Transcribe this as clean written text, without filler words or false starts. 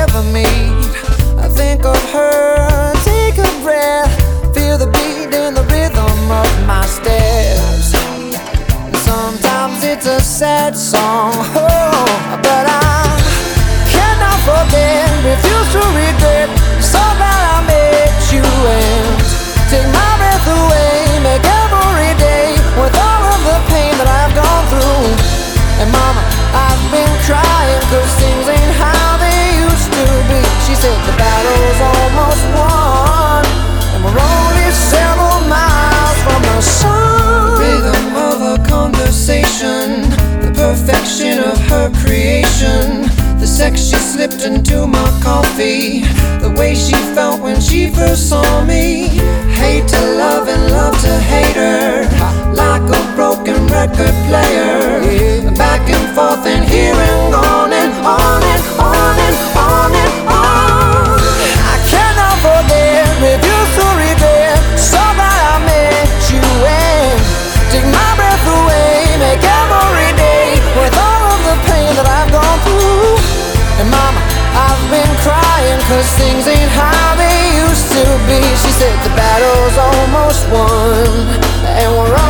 ever meet. I think of her, take a breath, feel the beat in the rhythm of my steps. Sometimes it's a sad song, oh, but I cannot forget, refuse to regret. So glad I met you and take my breath away, make every day with all of the pain that I've gone through. And mama, I've been crying 'cause things ain't how they used to be. She said the battle's almost won and we're only several miles from the sun. The rhythm of her conversation, the perfection of her creation, the sex she slipped into my coffee, the way she felt when she first saw me. Hate to love and love to hate her, like a broken record player, back and forth and here and on and on and on and on and on. I cannot forget, refuse to regret. So glad I met you and take my breath away, make every day with all of the pain that I've gone through. And mama, I've been crying 'cause things ain't how they used to be. She said the battle's almost won and we're on